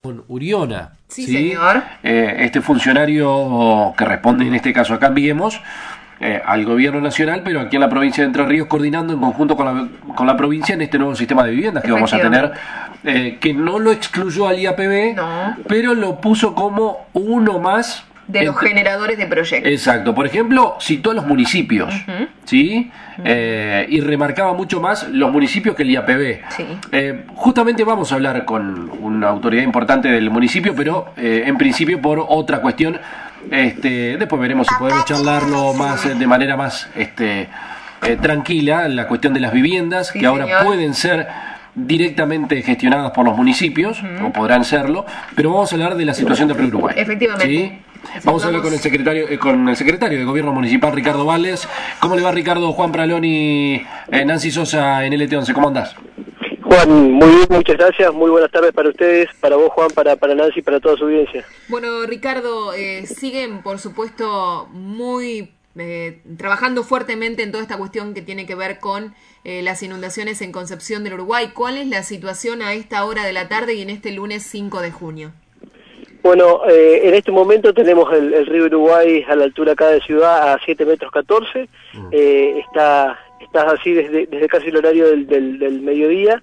con Uriona. Sí, señor. Este funcionario que responde en este caso a Cambiemos, al gobierno nacional, pero aquí en la provincia de Entre Ríos, coordinando en conjunto con la provincia en este nuevo sistema de viviendas que vamos a tener, que no lo excluyó al IAPB, pero lo puso como uno más de los generadores de proyectos. Exacto. Por ejemplo, citó a los municipios, ¿sí? Y remarcaba mucho más los municipios que el IAPB. Sí. Justamente vamos a hablar con una autoridad importante del municipio, pero en principio por otra cuestión. Después veremos si podemos charlarlo más de manera más tranquila, la cuestión de las viviendas, que ahora pueden ser directamente gestionadas por los municipios, o podrán serlo, pero vamos a hablar de la situación de Uruguay. Efectivamente. ¿Sí? Vamos a hablar con el secretario de Gobierno Municipal, Ricardo Valles. ¿Cómo le va, Ricardo? Juan Pralón y Nancy Sosa en LT11. ¿Cómo andás? Juan, muy bien, muchas gracias. Muy buenas tardes para ustedes, para vos, Juan, para Nancy y para toda su audiencia. Bueno, Ricardo, siguen, por supuesto, trabajando fuertemente en toda esta cuestión que tiene que ver con las inundaciones en Concepción del Uruguay. ¿Cuál es la situación a esta hora de la tarde y en este lunes 5 de junio? Bueno, en este momento tenemos el río Uruguay a la altura acá de Ciudad a 7 metros 14. Está así desde casi el horario del mediodía.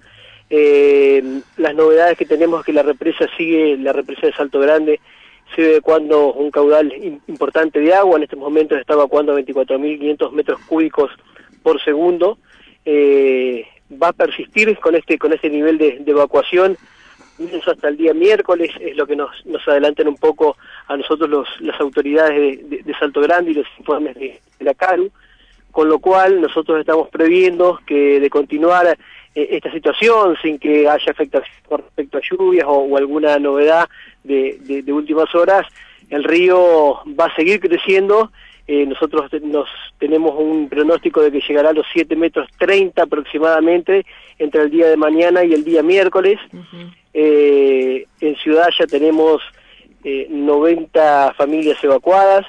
Las novedades que tenemos es que la represa de Salto Grande sigue evacuando un caudal importante de agua. En estos momentos está evacuando 24.500 metros cúbicos por segundo. Va a persistir con este nivel de evacuación hasta el día miércoles, es lo que nos adelantan un poco a nosotros las autoridades de Salto Grande y los informes de la CARU, con lo cual nosotros estamos previendo que de continuar esta situación sin que haya afectación con respecto a lluvias o alguna novedad de últimas horas, el río va a seguir creciendo. Nosotros tenemos un pronóstico de que llegará a los 7 metros 30 aproximadamente entre el día de mañana y el día miércoles. En Ciudad ya tenemos 90 familias evacuadas,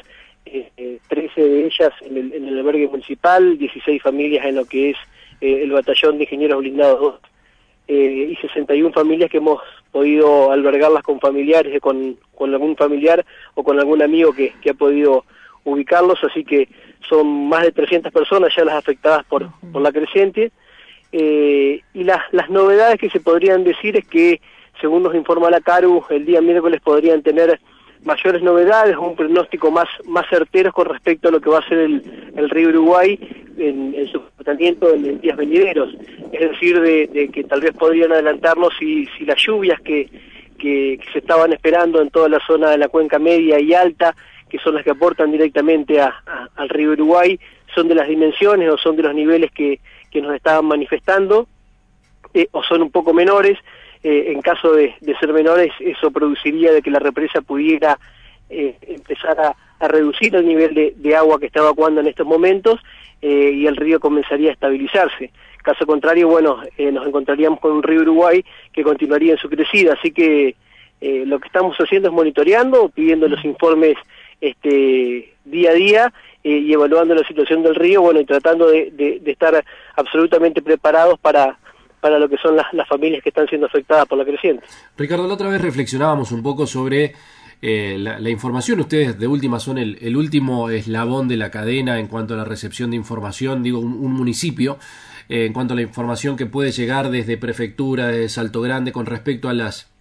13 de ellas en el albergue municipal, 16 familias en lo que es el batallón de ingenieros blindados 2, y 61 familias que hemos podido albergarlas con familiares, con algún familiar o con algún amigo que ha podido ubicarlos, así que son más de 300 personas ya las afectadas por la creciente. Y las novedades que se podrían decir es que, según nos informa la CARU, el día miércoles podrían tener mayores novedades, un pronóstico más certero con respecto a lo que va a ser el río Uruguay en su comportamiento en días venideros. Es decir, de que tal vez podrían adelantarnos si las lluvias que se estaban esperando en toda la zona de la cuenca media y alta, que son las que aportan directamente al río Uruguay, son de las dimensiones o son de los niveles que nos estaban manifestando, o son un poco menores. En caso de ser menores, eso produciría de que la represa pudiera empezar a reducir el nivel de agua que está evacuando en estos momentos, y el río comenzaría a estabilizarse. Caso contrario, bueno, nos encontraríamos con un río Uruguay que continuaría en su crecida, así que lo que estamos haciendo es monitoreando, pidiendo los informes día a día, y evaluando la situación del río, bueno, y tratando de estar absolutamente preparados para lo que son las familias que están siendo afectadas por la creciente. Ricardo, la otra vez reflexionábamos un poco sobre la información. Ustedes de última son el último eslabón de la cadena en cuanto a la recepción de información, digo, un municipio, en cuanto a la información que puede llegar desde Prefectura, de Salto Grande, con respecto a las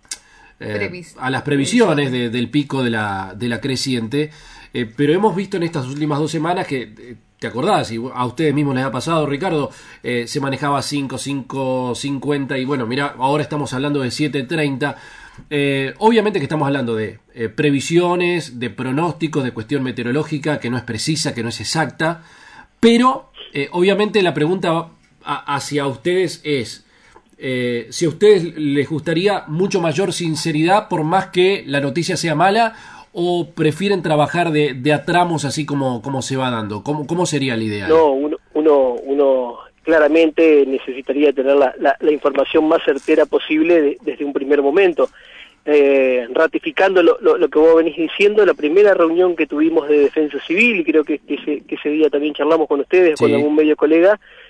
previsiones del pico de la creciente, pero hemos visto en estas últimas 2 semanas que, ¿te acordás? Y a ustedes mismos les ha pasado, Ricardo, se manejaba 5.50 y bueno, mira, ahora estamos hablando de 7.30. Obviamente que estamos hablando de previsiones, de pronósticos, de cuestión meteorológica que no es precisa, que no es exacta, pero obviamente la pregunta hacia ustedes es, si a ustedes les gustaría mucho mayor sinceridad por más que la noticia sea mala, o prefieren trabajar de a tramos así como se va dando. ¿Cómo sería la idea? No, uno claramente necesitaría tener la información más certera posible desde un primer momento. Ratificando lo que vos venís diciendo, la primera reunión que tuvimos de Defensa Civil, y creo que ese día también charlamos con ustedes, sí, con algún medio colega,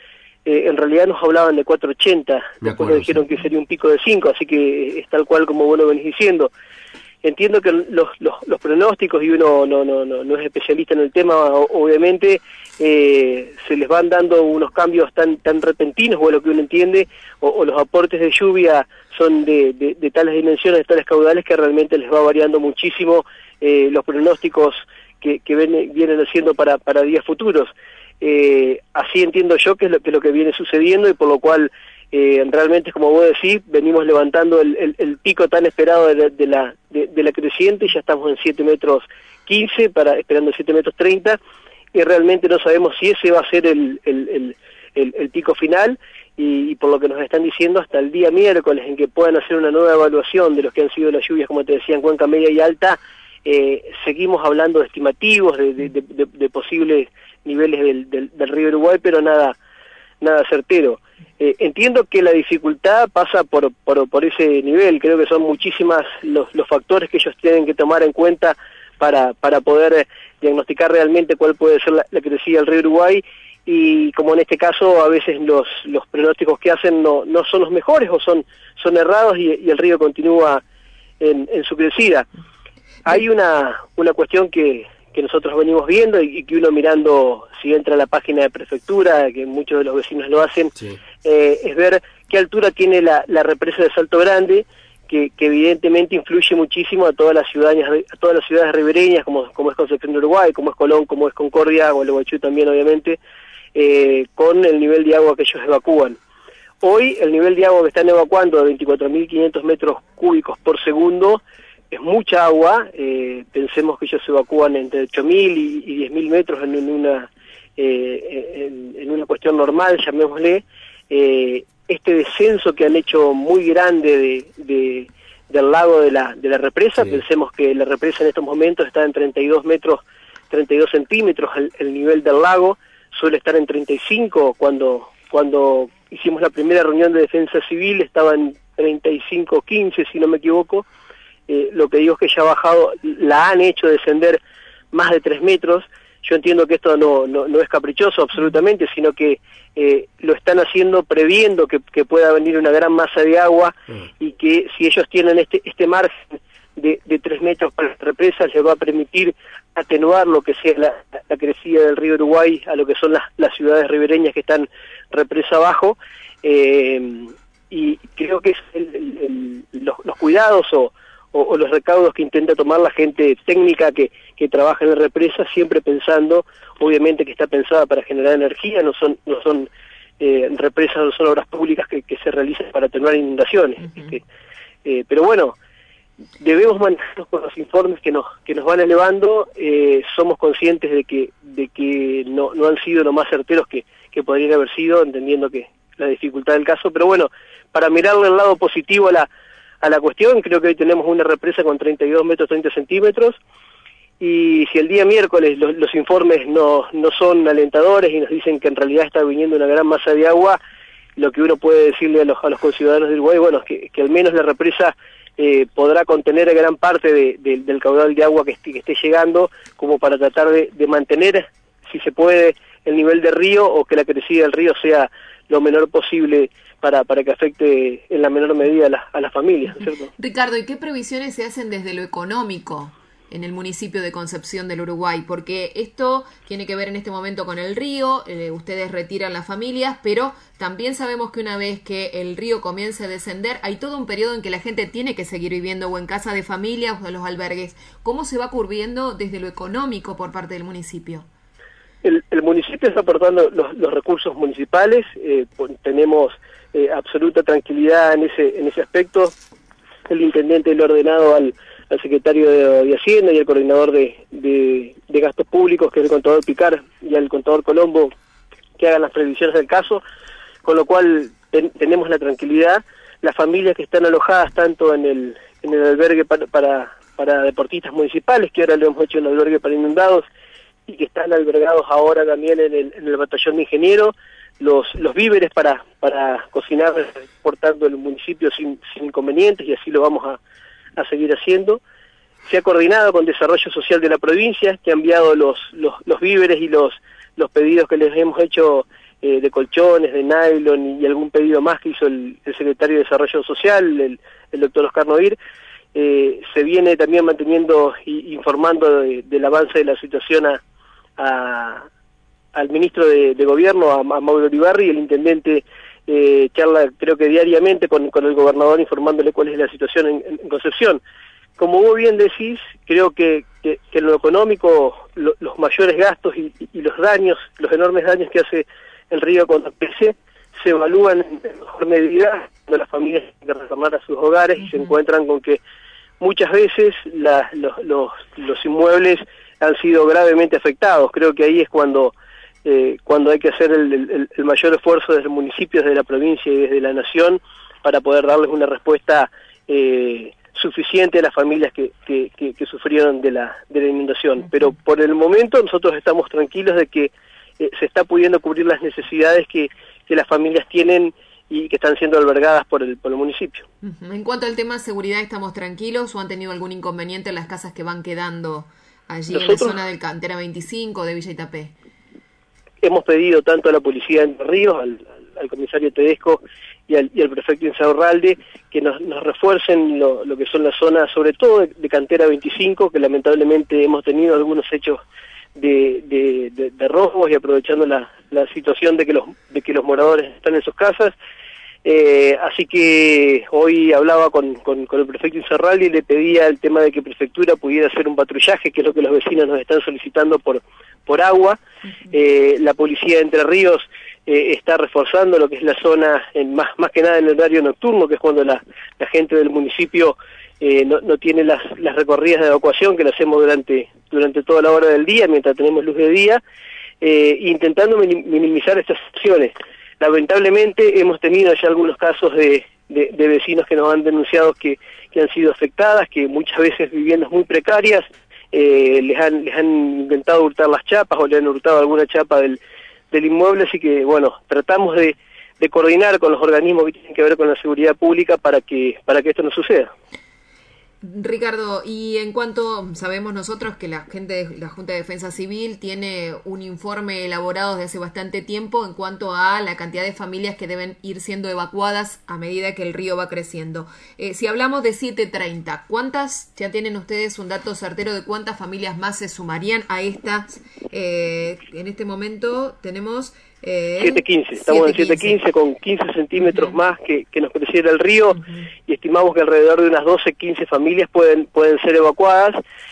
en realidad nos hablaban de 480, después nos dijeron que sería un pico de 5, así que después nos dijeron que sería un pico de 5, así que es tal cual como vos lo venís diciendo. Entiendo que los pronósticos, y uno no es especialista en el tema, obviamente, se les van dando unos cambios tan repentinos, o lo que uno entiende, o los aportes de lluvia son de tales dimensiones, de tales caudales, que realmente les va variando muchísimo los pronósticos que vienen haciendo para días futuros. Así entiendo yo que es lo que viene sucediendo, y por lo cual realmente, como vos decís, venimos levantando el pico tan esperado de la creciente, y ya estamos en 7 metros 15, esperando 7 metros 30, y realmente no sabemos si ese va a ser el pico final, y por lo que nos están diciendo, hasta el día miércoles, en que puedan hacer una nueva evaluación de los que han sido las lluvias, como te decía, en Cuenca Media y Alta, seguimos hablando de estimativos, de posibles niveles del río Uruguay, pero nada certero. Entiendo que la dificultad pasa por ese nivel. Creo que son muchísimas los factores que ellos tienen que tomar en cuenta para poder diagnosticar realmente cuál puede ser la crecida del río Uruguay, y como en este caso a veces los pronósticos que hacen no son los mejores, o son errados, y el río continúa en su crecida. Hay una cuestión que nosotros venimos viendo, y que uno mirando, si entra a la página de prefectura, que muchos de los vecinos lo hacen, sí, es ver qué altura tiene la represa de Salto Grande, que evidentemente influye muchísimo a todas las ciudades ribereñas, como es Concepción de Uruguay, como es Colón, como es Concordia, Gualeguaychú también, obviamente, con el nivel de agua que ellos evacúan. Hoy el nivel de agua que están evacuando de 24.500 metros cúbicos por segundo es mucha agua. Pensemos que ellos evacúan entre 8.000 y 10.000 metros en una cuestión normal, llamémosle. Este descenso que han hecho muy grande del lago de la represa, sí. Pensemos que la represa en estos momentos está en 32 centímetros el nivel del lago, suele estar en 35, cuando hicimos la primera reunión de defensa civil estaba en 35-15, si no me equivoco. Lo que digo es que ya ha bajado, la han hecho descender más de 3 metros. Yo entiendo que esto no es caprichoso absolutamente, sino que lo están haciendo previendo que pueda venir una gran masa de agua, y que si ellos tienen este margen de 3 metros para las represas, les va a permitir atenuar lo que sea la crecida del río Uruguay a lo que son las ciudades ribereñas que están represa abajo, y creo que es los cuidados o los recaudos que intenta tomar la gente técnica que trabaja en la represa, siempre pensando, obviamente que está pensada para generar energía, no son represas, no son obras públicas que se realizan para atenuar inundaciones. Uh-huh. Pero bueno, debemos manejarnos con los informes que nos van elevando. Somos conscientes de que no han sido lo más certeros que podrían haber sido, entendiendo que la dificultad del caso, pero bueno, para mirarle el lado positivo a la cuestión, creo que hoy tenemos una represa con 32 metros 30 centímetros, y si el día miércoles los informes no son alentadores y nos dicen que en realidad está viniendo una gran masa de agua, lo que uno puede decirle a los conciudadanos de Uruguay, bueno, es que al menos la represa podrá contener gran parte del caudal de agua que esté llegando, como para tratar de mantener, si se puede, el nivel del río, o que la crecida del río sea lo menor posible para que afecte en la menor medida a las familias, ¿cierto? Ricardo, ¿y qué previsiones se hacen desde lo económico en el municipio de Concepción del Uruguay? Porque esto tiene que ver en este momento con el río, ustedes retiran las familias, pero también sabemos que una vez que el río comience a descender, hay todo un periodo en que la gente tiene que seguir viviendo o en casa de familia o en los albergues. ¿Cómo se va cubriendo desde lo económico por parte del municipio? El municipio está aportando los recursos municipales, tenemos absoluta tranquilidad en ese aspecto. El intendente lo ha ordenado al secretario de Hacienda y al coordinador de gastos públicos, que es el contador Picar, y al contador Colombo, que hagan las previsiones del caso, con lo cual tenemos la tranquilidad. Las familias que están alojadas tanto en el albergue para deportistas municipales, que ahora lo hemos hecho en el albergue para inundados, y que están albergados ahora también en el batallón de ingenieros, los víveres para cocinar portando el municipio sin inconvenientes, y así lo vamos a seguir haciendo. Se ha coordinado con Desarrollo Social de la provincia, que ha enviado los víveres y los pedidos que les hemos hecho de colchones, de nylon y algún pedido más que hizo el secretario de Desarrollo Social, el doctor Oscar Noir. Se viene también manteniendo y informando del avance de la situación al ministro de Gobierno, a Mauro Olivarri, y el intendente charla creo que diariamente con el gobernador informándole cuál es la situación en Concepción. Como vos bien decís, creo que en lo económico los mayores gastos y los daños, los enormes daños que hace el río cuando crece, se evalúan en mejor medida cuando las familias tienen que retornar a sus hogares y se encuentran con que muchas veces los inmuebles han sido gravemente afectados. Creo que ahí es cuando hay que hacer el mayor esfuerzo desde el municipio, desde la provincia y desde la nación para poder darles una respuesta suficiente a las familias que sufrieron de la inundación. Pero por el momento nosotros estamos tranquilos de que se está pudiendo cubrir las necesidades que las familias tienen y que están siendo albergadas por el municipio. En cuanto al tema seguridad, ¿estamos tranquilos o han tenido algún inconveniente en las casas que van quedando allí en la zona del Cantera 25 de Villa Itapé? Hemos pedido tanto a la policía de Entre Ríos, al comisario Tedesco y al prefecto Insaurralde que nos refuercen lo que son las zonas, sobre todo de Cantera 25, que lamentablemente hemos tenido algunos hechos de robos y aprovechando la situación de que los moradores están en sus casas. Así que hoy hablaba con el prefecto Insaurralde y le pedía el tema de que Prefectura pudiera hacer un patrullaje, que es lo que los vecinos nos están solicitando por agua. La policía de Entre Ríos está reforzando lo que es la zona, más que nada en el horario nocturno, que es cuando la gente del municipio no tiene las recorridas de evacuación, que las hacemos durante toda la hora del día, mientras tenemos luz de día, intentando minimizar estas acciones. Lamentablemente hemos tenido ya algunos casos de vecinos que nos han denunciado que han sido afectadas, que muchas veces viviendas muy precarias, les han intentado hurtar las chapas o le han hurtado alguna chapa del inmueble, así que bueno, tratamos de coordinar con los organismos que tienen que ver con la seguridad pública para que esto no suceda. Ricardo, y en cuanto sabemos nosotros que la Junta de Defensa Civil tiene un informe elaborado desde hace bastante tiempo en cuanto a la cantidad de familias que deben ir siendo evacuadas a medida que el río va creciendo. Si hablamos de 730, ¿cuántas ya tienen ustedes un dato certero de cuántas familias más se sumarían a estas? En este momento tenemos 715, estamos en 715 con 15 centímetros más que nos creciera el río, y estimamos que alrededor de unas 12-15 familias pueden ser evacuadas.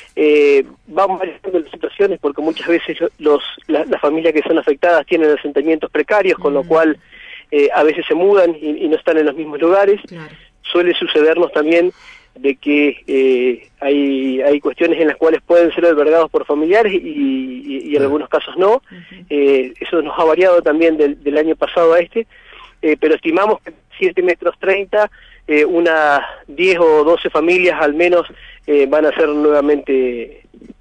Van variando las situaciones porque muchas veces las familias que son afectadas tienen asentamientos precarios, con lo cual a veces se mudan y no están en los mismos lugares. Claro. Suele sucedernos también de que hay cuestiones en las cuales pueden ser albergados por familiares y en algunos casos no. Eso nos ha variado también del año pasado a pero estimamos que 7 metros 30, unas 10 o 12 familias al menos van a ser nuevamente.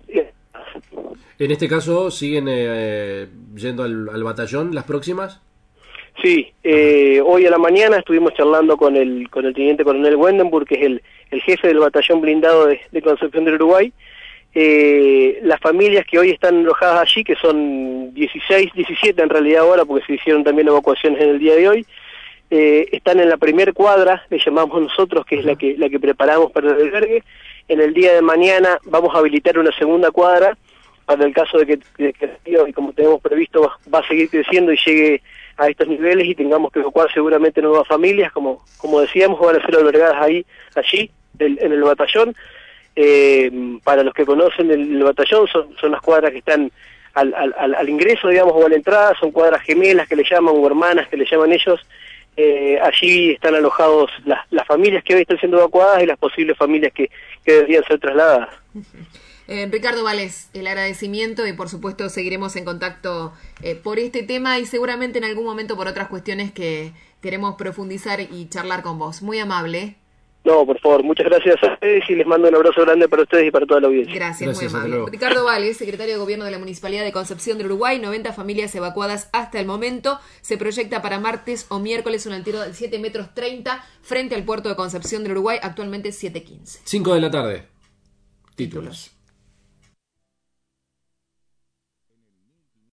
En este caso, ¿siguen yendo al batallón las próximas? Sí, hoy a la mañana estuvimos charlando con el teniente coronel Wendenburg, que es el jefe del batallón blindado de Concepción del Uruguay. Las familias que hoy están alojadas allí, que son 17 en realidad ahora, porque se hicieron también evacuaciones en el día de hoy, están en la primer cuadra, le llamamos nosotros, que es la que preparamos para el albergue. En el día de mañana vamos a habilitar una segunda cuadra para el caso de que el río, y como tenemos previsto, va a seguir creciendo y llegue a estos niveles y tengamos que evacuar seguramente nuevas familias, como decíamos, van a ser albergadas allí en el batallón. Para los que conocen el batallón, son las cuadras que están al ingreso, digamos, o a la entrada, son cuadras gemelas que le llaman, o hermanas que le llaman ellos. Allí están alojados las familias que hoy están siendo evacuadas y las posibles familias que deberían ser trasladadas. Ricardo Vales, el agradecimiento y por supuesto seguiremos en contacto por este tema y seguramente en algún momento por otras cuestiones que queremos profundizar y charlar con vos. Muy amable. No, por favor, muchas gracias a ustedes y les mando un abrazo grande para ustedes y para toda la audiencia. Gracias, muy amable. Ricardo Vales, secretario de Gobierno de la Municipalidad de Concepción del Uruguay, 90 familias evacuadas hasta el momento. Se proyecta para martes o miércoles un altura de 7 metros 30 frente al puerto de Concepción del Uruguay, actualmente 7:15. 5 de la tarde. Títulos.